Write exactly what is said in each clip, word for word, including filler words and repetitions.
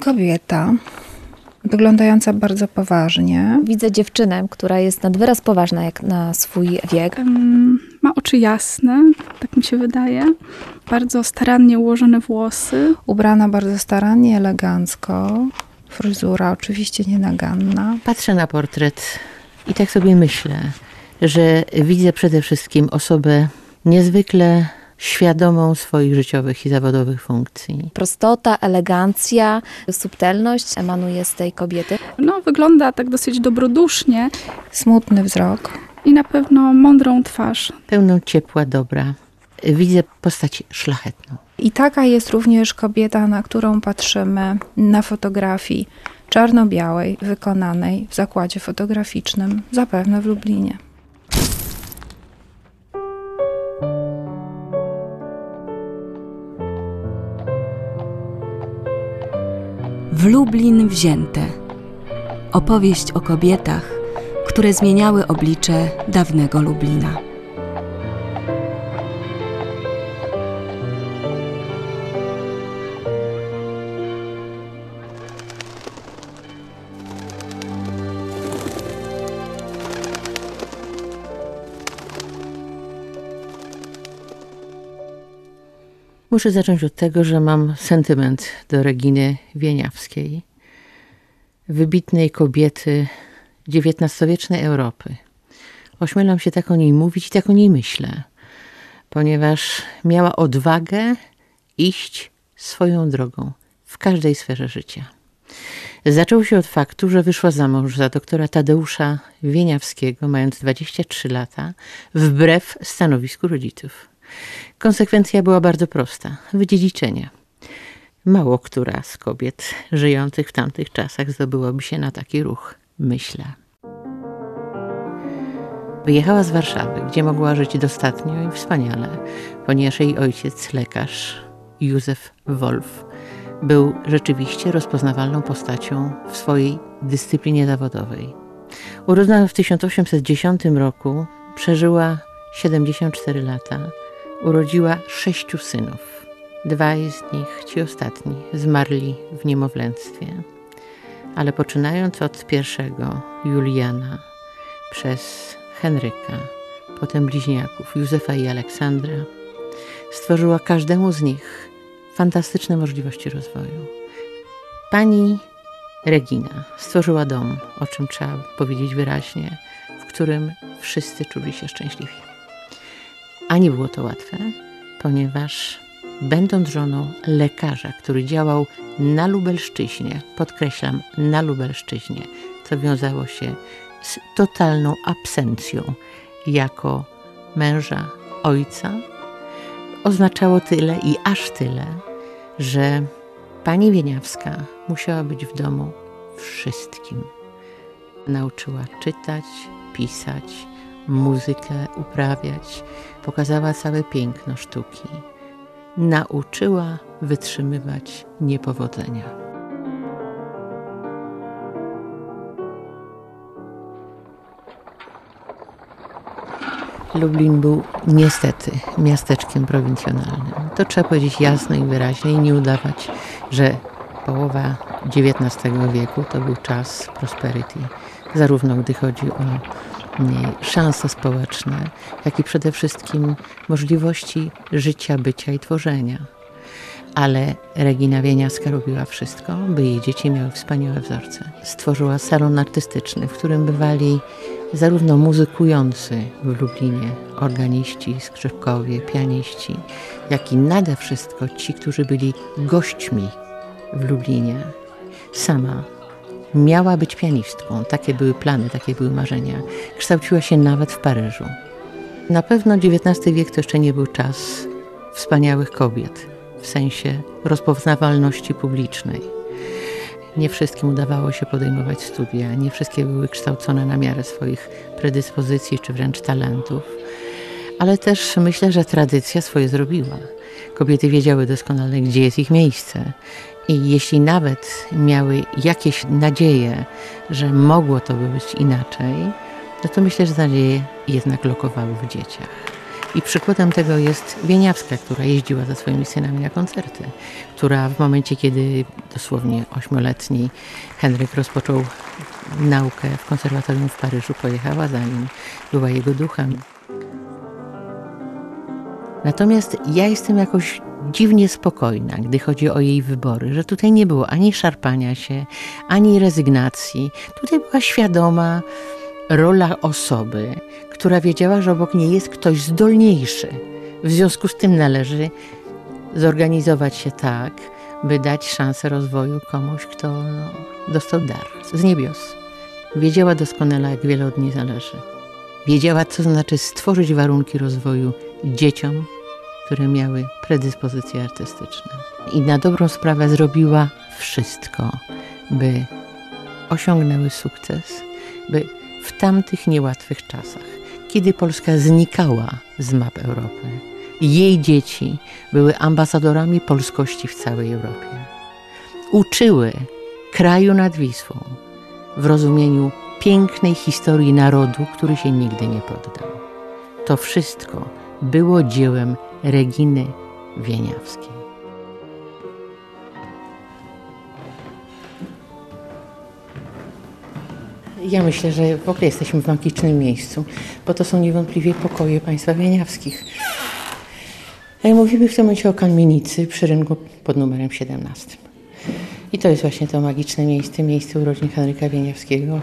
kobieta, wyglądająca bardzo poważnie. Widzę dziewczynę, która jest nad wyraz poważna jak na swój wiek. Um, ma oczy jasne, tak mi się wydaje. Bardzo starannie ułożone włosy. Ubrana bardzo starannie, elegancko. Fryzura oczywiście nienaganna. Patrzę na portret i tak sobie myślę, że widzę przede wszystkim osobę niezwykle świadomą swoich życiowych i zawodowych funkcji. Prostota, elegancja, subtelność emanuje z tej kobiety. No, wygląda tak dosyć dobrodusznie. Smutny wzrok. I na pewno mądrą twarz. Pełną ciepła, dobra. Widzę postać szlachetną. I taka jest również kobieta, na którą patrzymy na fotografii czarno-białej, wykonanej w zakładzie fotograficznym, zapewne w Lublinie. W Lublin wzięte. Opowieść o kobietach, które zmieniały oblicze dawnego Lublina. Muszę zacząć od tego, że mam sentyment do Reginy Wieniawskiej, wybitnej kobiety dziewiętnastowiecznej Europy. Ośmielam się tak o niej mówić i tak o niej myślę, ponieważ miała odwagę iść swoją drogą w każdej sferze życia. Zaczęło się od faktu, że wyszła za mąż za doktora Tadeusza Wieniawskiego, mając dwadzieścia trzy lata, wbrew stanowisku rodziców. Konsekwencja była bardzo prosta. Wydziedziczenie. Mało która z kobiet żyjących w tamtych czasach zdobyłaby się na taki ruch, myślę. Wyjechała z Warszawy, gdzie mogła żyć dostatnio i wspaniale, ponieważ jej ojciec, lekarz Józef Wolf, był rzeczywiście rozpoznawalną postacią w swojej dyscyplinie zawodowej. Urodzona w tysiąc osiemset dziesiątym roku, przeżyła siedemdziesiąt cztery lata, urodziła sześciu synów. Dwaj z nich, ci ostatni, zmarli w niemowlęctwie. Ale poczynając od pierwszego, Juliana, przez Henryka, potem bliźniaków, Józefa i Aleksandra, stworzyła każdemu z nich fantastyczne możliwości rozwoju. Pani Regina stworzyła dom, o czym trzeba powiedzieć wyraźnie, w którym wszyscy czuli się szczęśliwi. A nie było to łatwe, ponieważ będąc żoną lekarza, który działał na Lubelszczyźnie, podkreślam, na Lubelszczyźnie, co wiązało się z totalną absencją jako męża, ojca, oznaczało tyle i aż tyle, że pani Wieniawska musiała być w domu wszystkim. Nauczyła czytać, pisać, muzykę uprawiać, pokazała całe piękno sztuki. Nauczyła wytrzymywać niepowodzenia. Lublin był niestety miasteczkiem prowincjonalnym. To trzeba powiedzieć jasno i wyraźnie i nie udawać, że połowa dziewiętnastego wieku to był czas prosperity, zarówno gdy chodzi o szanse społeczne, jak i przede wszystkim możliwości życia, bycia i tworzenia. Ale Regina Wieniawska robiła wszystko, by jej dzieci miały wspaniałe wzorce. Stworzyła salon artystyczny, w którym bywali zarówno muzykujący w Lublinie, organiści, skrzypkowie, pianiści, jak i nade wszystko ci, którzy byli gośćmi w Lublinie. Sama miała być pianistką. Takie były plany, takie były marzenia. Kształciła się nawet w Paryżu. Na pewno dziewiętnasty wiek to jeszcze nie był czas wspaniałych kobiet, w sensie rozpoznawalności publicznej. Nie wszystkim udawało się podejmować studia, nie wszystkie były kształcone na miarę swoich predyspozycji czy wręcz talentów. Ale też myślę, że tradycja swoje zrobiła. Kobiety wiedziały doskonale, gdzie jest ich miejsce. I jeśli nawet miały jakieś nadzieje, że mogło to by być inaczej, no to myślę, że nadzieje jednak lokowały w dzieciach. I przykładem tego jest Wieniawska, która jeździła za swoimi synami na koncerty, która w momencie, kiedy dosłownie ośmioletni Henryk rozpoczął naukę w konserwatorium w Paryżu, pojechała za nim, była jego duchem. Natomiast ja jestem jakoś dziwnie spokojna, gdy chodzi o jej wybory, że tutaj nie było ani szarpania się, ani rezygnacji. Tutaj była świadoma rola osoby, która wiedziała, że obok niej jest ktoś zdolniejszy. W związku z tym należy zorganizować się tak, by dać szansę rozwoju komuś, kto no, dostał dar z niebios. Wiedziała doskonale, jak wiele od niej zależy. Wiedziała, co znaczy stworzyć warunki rozwoju dzieciom, które miały predyspozycje artystyczne. I na dobrą sprawę zrobiła wszystko, by osiągnęły sukces, by w tamtych niełatwych czasach, kiedy Polska znikała z map Europy, jej dzieci były ambasadorami polskości w całej Europie. Uczyły kraju nad Wisłą w rozumieniu pięknej historii narodu, który się nigdy nie poddał. To wszystko było dziełem Reginy Wieniawskiej. Ja myślę, że w ogóle jesteśmy w magicznym miejscu, bo to są niewątpliwie pokoje państwa wieniawskich. Mówimy w tym momencie o kamienicy przy rynku pod numerem siedemnastym. I to jest właśnie to magiczne miejsce, miejsce urodzin Henryka Wieniawskiego.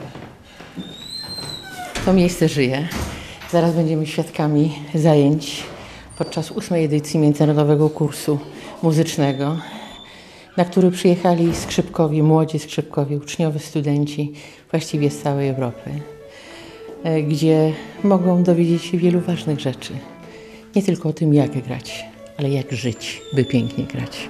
To miejsce żyje. Zaraz będziemy świadkami zajęć podczas ósmej edycji Międzynarodowego Kursu Muzycznego, na który przyjechali skrzypkowie, młodzi skrzypkowie, uczniowie, studenci właściwie z całej Europy, gdzie mogą dowiedzieć się wielu ważnych rzeczy. Nie tylko o tym, jak grać, ale jak żyć, by pięknie grać.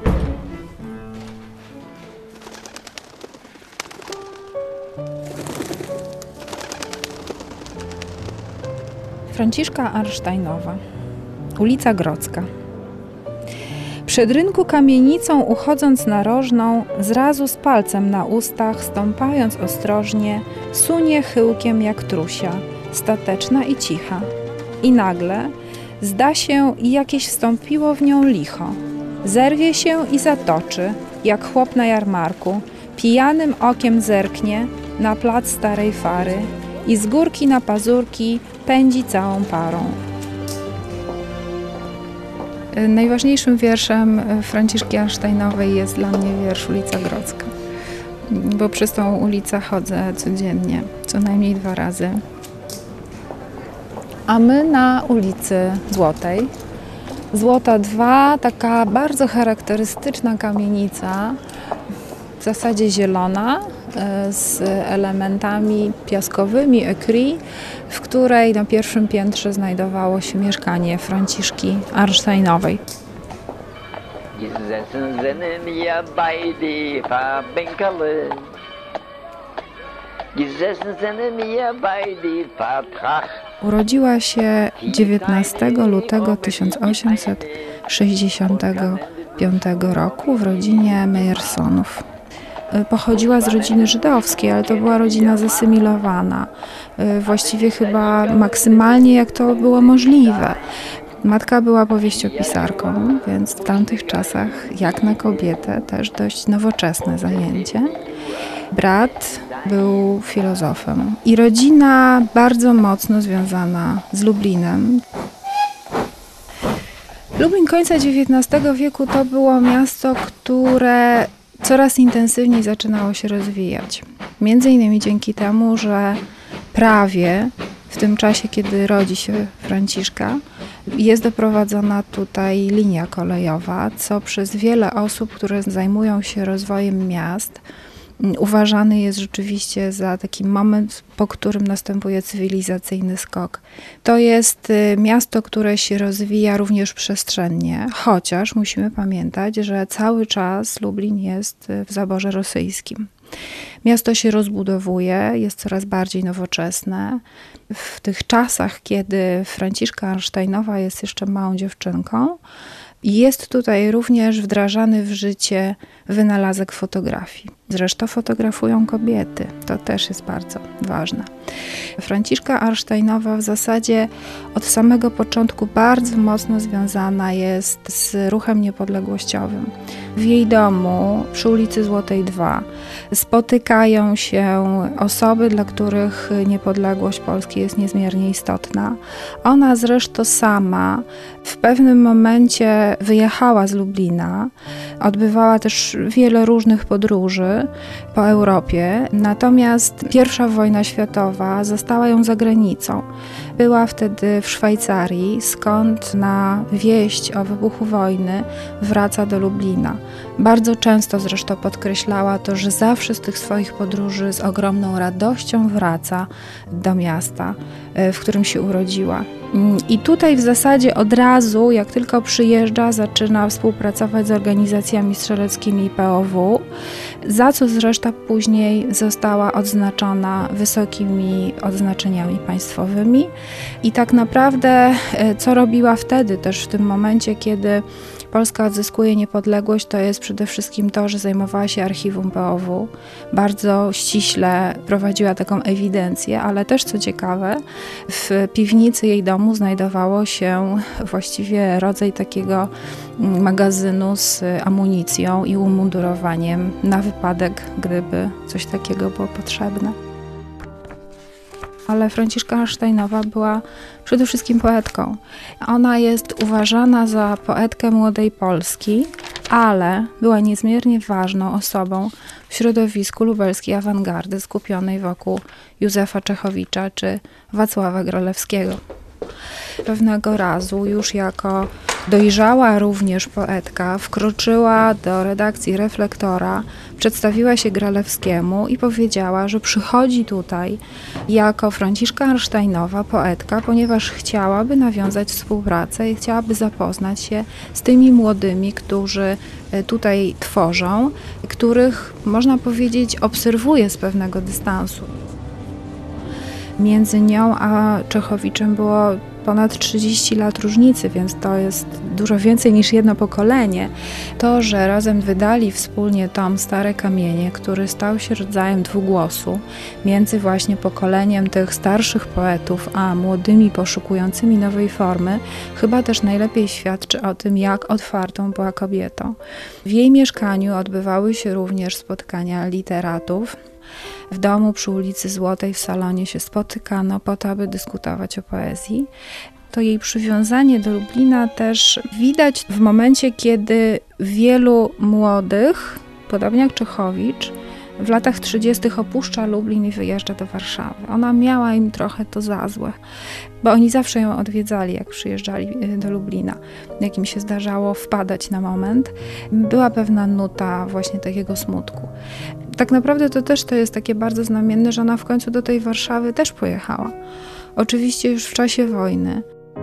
Franciszka Arnsteinowa, ulica Grodzka. Przed rynku kamienicą uchodząc narożną, zrazu z palcem na ustach, stąpając ostrożnie, sunie chyłkiem jak trusia, stateczna i cicha. I nagle zda się i jakieś wstąpiło w nią licho. Zerwie się i zatoczy, jak chłop na jarmarku, pijanym okiem zerknie na plac starej fary i z górki na pazurki pędzi całą parą. Najważniejszym wierszem Franciszki Arnsteinowej jest dla mnie wiersz Ulica Grodzka, bo przez tą ulicę chodzę codziennie, co najmniej dwa razy. A my na ulicy Złotej. Złota dwa, taka bardzo charakterystyczna kamienica, w zasadzie zielona, z elementami piaskowymi, écrit, w której na pierwszym piętrze znajdowało się mieszkanie Franciszki Arnsteinowej. Urodziła się dziewiętnastego lutego tysiąc osiemset sześćdziesiątego piątego roku w rodzinie Meyersonów. Pochodziła z rodziny żydowskiej, ale to była rodzina zasymilowana. Właściwie chyba maksymalnie jak to było możliwe. Matka była powieściopisarką, więc w tamtych czasach, jak na kobietę, też dość nowoczesne zajęcie. Brat był filozofem i rodzina bardzo mocno związana z Lublinem. Lublin końca dziewiętnastego wieku to było miasto, które coraz intensywniej zaczynało się rozwijać. Między innymi dzięki temu, że prawie w tym czasie, kiedy rodzi się Franciszka, jest doprowadzona tutaj linia kolejowa, co przez wiele osób, które zajmują się rozwojem miast, uważany jest rzeczywiście za taki moment, po którym następuje cywilizacyjny skok. To jest miasto, które się rozwija również przestrzennie, chociaż musimy pamiętać, że cały czas Lublin jest w zaborze rosyjskim. Miasto się rozbudowuje, jest coraz bardziej nowoczesne. W tych czasach, kiedy Franciszka Arnsteinowa jest jeszcze małą dziewczynką, Jest tutaj również wdrażany w życie wynalazek fotografii. Zresztą fotografują kobiety, to też jest bardzo ważne. Franciszka Arnsteinowa w zasadzie od samego początku bardzo mocno związana jest z ruchem niepodległościowym. W jej domu przy ulicy Złotej dwa spotykają się osoby, dla których niepodległość Polski jest niezmiernie istotna. Ona zresztą sama w pewnym momencie wyjechała z Lublina, odbywała też wiele różnych podróży po Europie, natomiast pierwsza wojna światowa zastała ją za granicą. Była wtedy w Szwajcarii, skąd na wieść o wybuchu wojny wraca do Lublina. Bardzo często zresztą podkreślała to, że zawsze z tych swoich podróży z ogromną radością wraca do miasta, w którym się urodziła. I tutaj w zasadzie od razu, jak tylko przyjeżdża, zaczyna współpracować z organizacjami strzeleckimi P O W, za co zresztą później została odznaczona wysokimi odznaczeniami państwowymi. I tak naprawdę, co robiła wtedy też w tym momencie, kiedy Polska odzyskuje niepodległość, to jest przede wszystkim to, że zajmowała się archiwum P O W. Bardzo ściśle prowadziła taką ewidencję, ale też co ciekawe, w piwnicy jej domu znajdowało się właściwie rodzaj takiego magazynu z amunicją i umundurowaniem na wypadek, gdyby coś takiego było potrzebne. Ale Franciszka Arnsteinowa była przede wszystkim poetką. Ona jest uważana za poetkę młodej Polski, ale była niezmiernie ważną osobą w środowisku lubelskiej awangardy skupionej wokół Józefa Czechowicza czy Wacława Gralewskiego. Pewnego razu już jako dojrzała również poetka wkroczyła do redakcji Reflektora, przedstawiła się Gralewskiemu i powiedziała, że przychodzi tutaj jako Franciszka Arnsteinowa, poetka, ponieważ chciałaby nawiązać współpracę i chciałaby zapoznać się z tymi młodymi, którzy tutaj tworzą, których, można powiedzieć, obserwuje z pewnego dystansu. Między nią a Czechowiczem było ponad trzydzieści lat różnicy, więc to jest dużo więcej niż jedno pokolenie. To, że razem wydali wspólnie tom Stare Kamienie, który stał się rodzajem dwugłosu między właśnie pokoleniem tych starszych poetów, a młodymi poszukującymi nowej formy, chyba też najlepiej świadczy o tym, jak otwartą była kobietą. W jej mieszkaniu odbywały się również spotkania literatów. W domu przy ulicy Złotej w salonie się spotykano po to, aby dyskutować o poezji. To jej przywiązanie do Lublina też widać w momencie, kiedy wielu młodych, podobnie jak Czechowicz, w latach trzydziestych opuszcza Lublin i wyjeżdża do Warszawy. Ona miała im trochę to za złe, bo oni zawsze ją odwiedzali, jak przyjeżdżali do Lublina, jak im się zdarzało wpadać na moment. Była pewna nuta właśnie takiego smutku. Tak naprawdę to też to jest takie bardzo znamienne, że ona w końcu do tej Warszawy też pojechała. Oczywiście już w czasie wojny.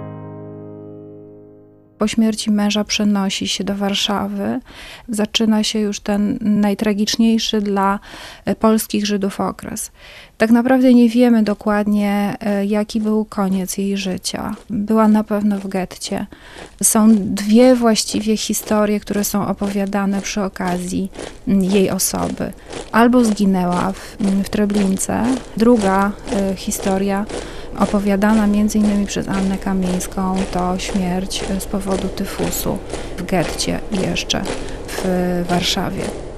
Po śmierci męża przenosi się do Warszawy. Zaczyna się już ten najtragiczniejszy dla polskich Żydów okres. Tak naprawdę nie wiemy dokładnie, jaki był koniec jej życia. Była na pewno w getcie. Są dwie właściwie historie, które są opowiadane przy okazji jej osoby. Albo zginęła w, w Treblince. Druga y, historia opowiadana między innymi przez Annę Kamieńską, to śmierć z powodu tyfusu w getcie i jeszcze w Warszawie.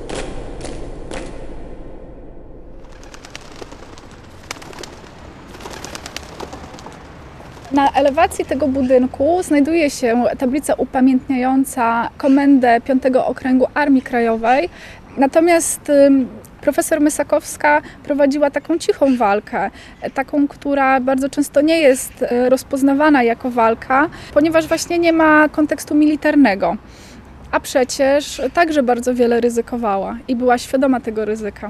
Na elewacji tego budynku znajduje się tablica upamiętniająca Komendę piątego Okręgu Armii Krajowej. Natomiast profesor Mysakowska prowadziła taką cichą walkę, taką, która bardzo często nie jest rozpoznawana jako walka, ponieważ właśnie nie ma kontekstu militarnego. A przecież także bardzo wiele ryzykowała i była świadoma tego ryzyka.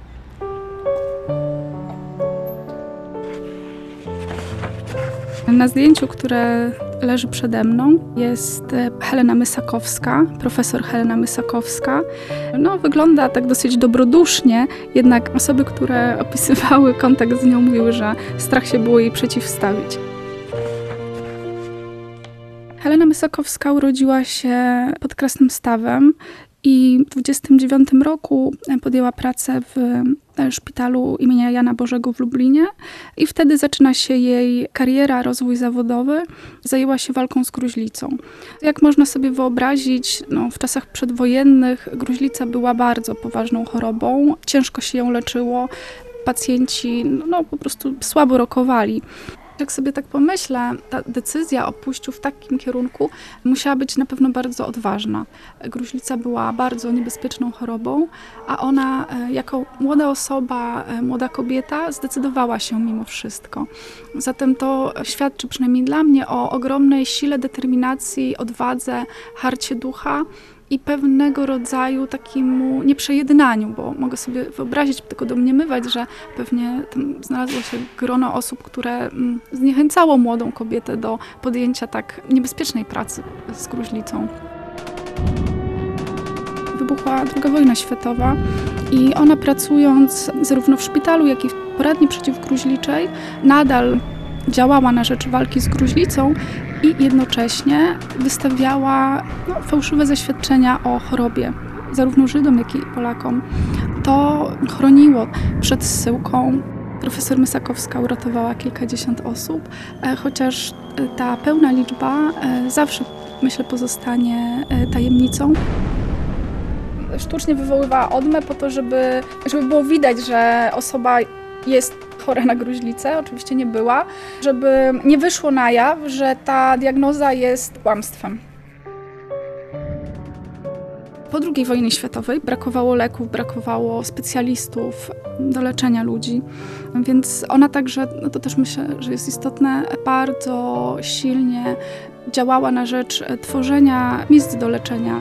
Na zdjęciu, które leży przede mną, jest Helena Mysakowska, profesor Helena Mysakowska. No, wygląda tak dosyć dobrodusznie, jednak osoby, które opisywały kontakt z nią, mówiły, że strach się było jej przeciwstawić. Helena Mysakowska urodziła się pod Krasnym-Stawem i w dwudziestym dziewiątym roku podjęła pracę w szpitalu imienia Jana Bożego w Lublinie i wtedy zaczyna się jej kariera, rozwój zawodowy. Zajęła się walką z gruźlicą. Jak można sobie wyobrazić, no, w czasach przedwojennych gruźlica była bardzo poważną chorobą. Ciężko się ją leczyło. Pacjenci no, po prostu słabo rokowali. Jak sobie tak pomyślę, ta decyzja o pójściu w takim kierunku musiała być na pewno bardzo odważna. Gruźlica była bardzo niebezpieczną chorobą, a ona jako młoda osoba, młoda kobieta zdecydowała się mimo wszystko. Zatem to świadczy przynajmniej dla mnie o ogromnej sile determinacji, odwadze, harcie ducha i pewnego rodzaju takiemu nieprzejednaniu, bo mogę sobie wyobrazić, tylko domniemywać, że pewnie tam znalazło się grono osób, które zniechęcało młodą kobietę do podjęcia tak niebezpiecznej pracy z gruźlicą. Wybuchła druga wojna światowa i ona, pracując zarówno w szpitalu, jak i w poradni przeciwgruźliczej, nadal działała na rzecz walki z gruźlicą i jednocześnie wystawiała no, fałszywe zaświadczenia o chorobie, zarówno Żydom, jak i Polakom. To chroniło przed zsyłką. Profesor Mysakowska uratowała kilkadziesiąt osób, chociaż ta pełna liczba zawsze, myślę, pozostanie tajemnicą. Sztucznie wywoływała odmę po to, żeby, żeby było widać, że osoba jest chora na gruźlicę, oczywiście nie była, żeby nie wyszło na jaw, że ta diagnoza jest kłamstwem. Po drugiej wojnie światowej brakowało leków, brakowało specjalistów do leczenia ludzi, więc ona także, no to też myślę, że jest istotne, bardzo silnie działała na rzecz tworzenia miejsc do leczenia.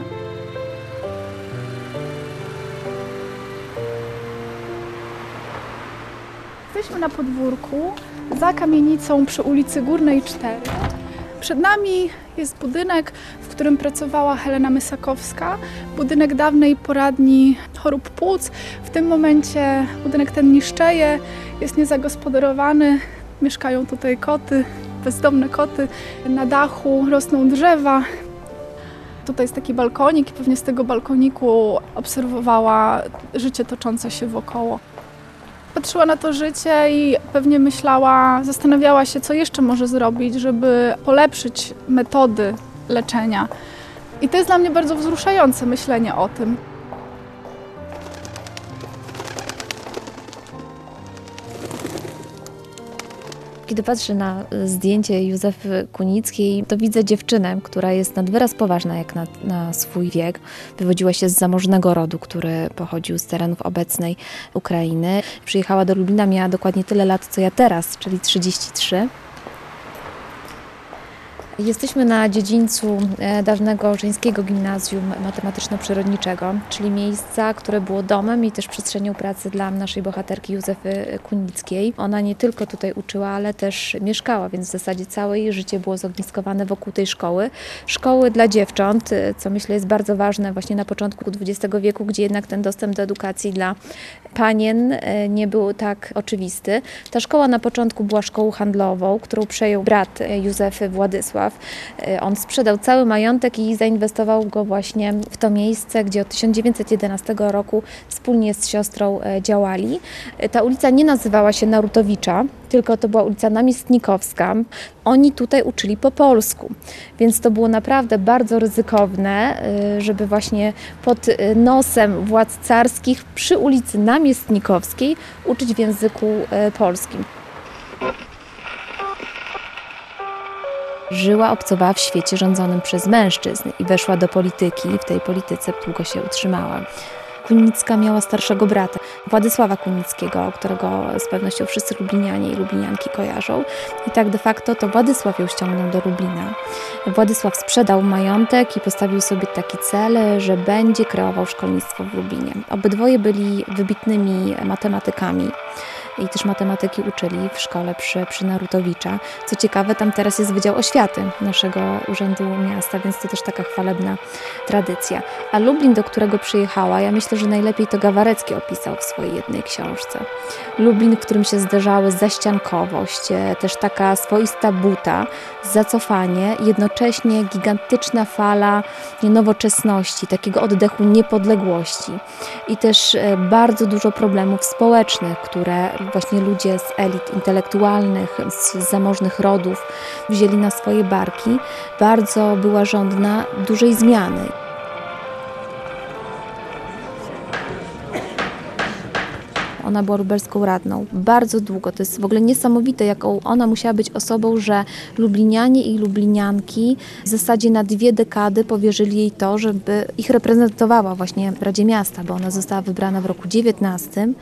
Jesteśmy na podwórku za kamienicą przy ulicy Górnej cztery. Przed nami jest budynek, w którym pracowała Helena Mysakowska, budynek dawnej poradni chorób płuc. W tym momencie budynek ten niszczeje, jest niezagospodarowany, mieszkają tutaj koty, bezdomne koty. Na dachu rosną drzewa. Tutaj jest taki balkonik i pewnie z tego balkoniku obserwowała życie toczące się wokoło. Patrzyła na to życie i pewnie myślała, zastanawiała się, co jeszcze może zrobić, żeby polepszyć metody leczenia. I to jest dla mnie bardzo wzruszające myślenie o tym. Kiedy patrzę na zdjęcie Józefy Kunickiej, to widzę dziewczynę, która jest nad wyraz poważna jak na, na swój wiek. Wywodziła się z zamożnego rodu, który pochodził z terenów obecnej Ukrainy. Przyjechała do Lublina, miała dokładnie tyle lat, co ja teraz, czyli trzydzieści trzy. Jesteśmy na dziedzińcu dawnego żeńskiego gimnazjum matematyczno-przyrodniczego, czyli miejsca, które było domem i też przestrzenią pracy dla naszej bohaterki Józefy Kunickiej. Ona nie tylko tutaj uczyła, ale też mieszkała, więc w zasadzie całe jej życie było zogniskowane wokół tej szkoły. Szkoły dla dziewcząt, co myślę jest bardzo ważne właśnie na początku dwudziestego wieku, gdzie jednak ten dostęp do edukacji dla panien nie był tak oczywisty. Ta szkoła na początku była szkołą handlową, którą przejął brat Józefy, Władysław. On sprzedał cały majątek i zainwestował go właśnie w to miejsce, gdzie od tysiąc dziewięćset jedenastego roku wspólnie z siostrą działali. Ta ulica nie nazywała się Narutowicza, tylko to była ulica Namiestnikowska. Oni tutaj uczyli po polsku, więc to było naprawdę bardzo ryzykowne, żeby właśnie pod nosem władz carskich przy ulicy Namiestnikowskiej uczyć w języku polskim. Żyła, obcowała w świecie rządzonym przez mężczyzn i weszła do polityki i w tej polityce długo się utrzymała. Kunicka miała starszego brata, Władysława Kunickiego, którego z pewnością wszyscy lublinianie i lublinianki kojarzą. I tak de facto to Władysław ją ściągnął do Lublina. Władysław sprzedał majątek i postawił sobie taki cel, że będzie kreował szkolnictwo w Lublinie. Obydwoje byli wybitnymi matematykami. i też matematyki uczyli w szkole przy, przy Narutowicza. Co ciekawe, tam teraz jest Wydział Oświaty naszego Urzędu Miasta, więc to też taka chwalebna tradycja. A Lublin, do którego przyjechała, ja myślę, że najlepiej to Gawarecki opisał w swojej jednej książce. Lublin, w którym się zderzały zaściankowość, też taka swoista buta, zacofanie, jednocześnie gigantyczna fala nowoczesności, takiego oddechu niepodległości i też bardzo dużo problemów społecznych, które właśnie ludzie z elit intelektualnych, z zamożnych rodów wzięli na swoje barki. Bardzo była żądna dużej zmiany. Ona była lubelską radną bardzo długo. To jest w ogóle niesamowite, jaką ona musiała być osobą, że lublinianie i lublinianki w zasadzie na dwie dekady powierzyli jej to, żeby ich reprezentowała właśnie w Radzie Miasta, bo ona została wybrana w roku dziewiętnastym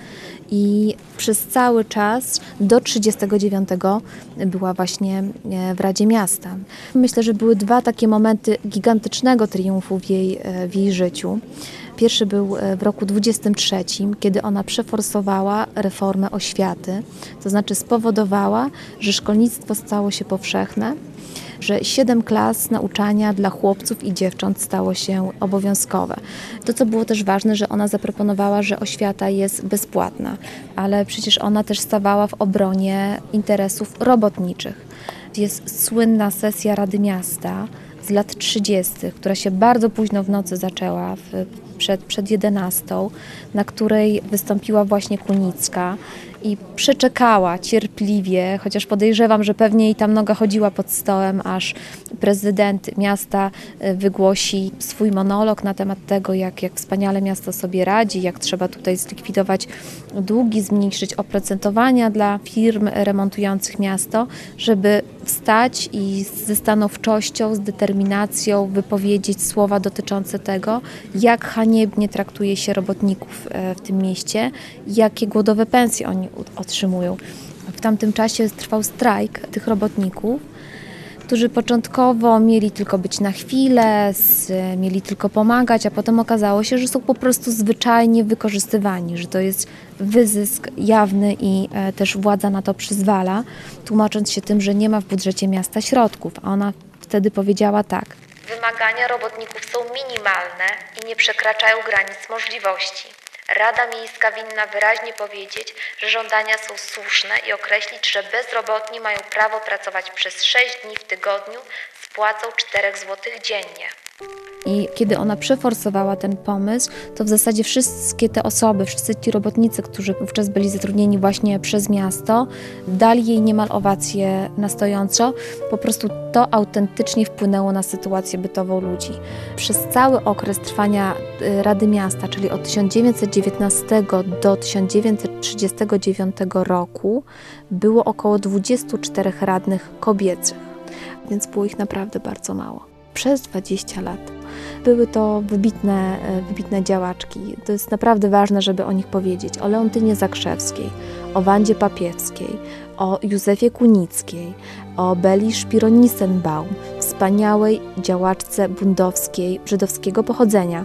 i przez cały czas do trzydziestego dziewiątego była właśnie w Radzie Miasta. Myślę, że były dwa takie momenty gigantycznego triumfu w jej, w jej życiu. Pierwszy był w roku dwudziestym trzecim, kiedy ona przeforsowała reformę oświaty, to znaczy spowodowała, że szkolnictwo stało się powszechne, że siedem klas nauczania dla chłopców i dziewcząt stało się obowiązkowe. To, co było też ważne, że ona zaproponowała, że oświata jest bezpłatna, ale przecież ona też stawała w obronie interesów robotniczych. Jest słynna sesja Rady Miasta z lat trzydziestych, która się bardzo późno w nocy zaczęła, w, przed, przed jedenastą, na której wystąpiła właśnie Kunicka i przeczekała cierpliwie, chociaż podejrzewam, że pewnie jej tam noga chodziła pod stołem, aż prezydent miasta wygłosi swój monolog na temat tego, jak, jak wspaniale miasto sobie radzi, jak trzeba tutaj zlikwidować długi, zmniejszyć oprocentowania dla firm remontujących miasto, żeby wstać i ze stanowczością, z determinacją wypowiedzieć słowa dotyczące tego, jak haniebnie traktuje się robotników w tym mieście, jakie głodowe pensje oni otrzymują. W tamtym czasie trwał strajk tych robotników, którzy początkowo mieli tylko być na chwilę, mieli tylko pomagać, a potem okazało się, że są po prostu zwyczajnie wykorzystywani, że to jest wyzysk jawny i też władza na to przyzwala, tłumacząc się tym, że nie ma w budżecie miasta środków. A ona wtedy powiedziała tak: wymagania robotników są minimalne i nie przekraczają granic możliwości. Rada Miejska winna wyraźnie powiedzieć, że żądania są słuszne i określić, że bezrobotni mają prawo pracować przez sześć dni w tygodniu z płacą cztery złote dziennie. I kiedy ona przeforsowała ten pomysł, to w zasadzie wszystkie te osoby, wszyscy ci robotnicy, którzy wówczas byli zatrudnieni właśnie przez miasto, dali jej niemal owację na stojąco. Po prostu to autentycznie wpłynęło na sytuację bytową ludzi. Przez cały okres trwania Rady Miasta, czyli od tysiąc dziewięćset dziewiętnastego do tysiąc dziewięćset trzydziestego dziewiątego roku, było około dwudziestu czterech radnych kobiecych, więc było ich naprawdę bardzo mało. Przez dwadzieścia lat. Były to wybitne, wybitne działaczki. To jest naprawdę ważne, żeby o nich powiedzieć. O Leontynie Zakrzewskiej, o Wandzie Papiewskiej, o Józefie Kunickiej, o Beli Szpiro-Nissenbaum, wspaniałej działaczce bundowskiej żydowskiego pochodzenia.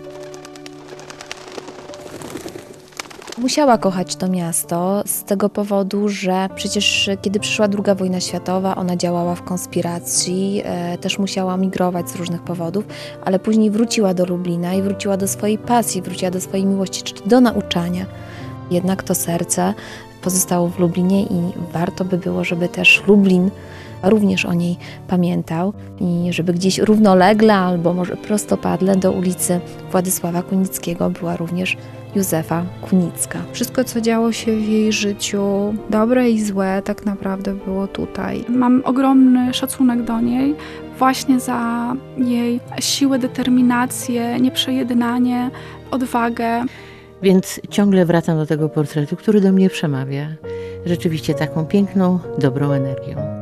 Musiała kochać to miasto z tego powodu, że przecież kiedy przyszła druga wojna światowa, ona działała w konspiracji, e, też musiała migrować z różnych powodów, ale później wróciła do Lublina i wróciła do swojej pasji, wróciła do swojej miłości, czyli do nauczania. Jednak to serce pozostało w Lublinie i warto by było, żeby też Lublin również o niej pamiętał i żeby gdzieś równolegle albo może prostopadle do ulicy Władysława Kunickiego była również Józefa Kunicka. Wszystko, co działo się w jej życiu, dobre i złe, tak naprawdę było tutaj. Mam ogromny szacunek do niej właśnie za jej siłę, determinację, nieprzejednanie, odwagę. Więc ciągle wracam do tego portretu, który do mnie przemawia rzeczywiście taką piękną, dobrą energią.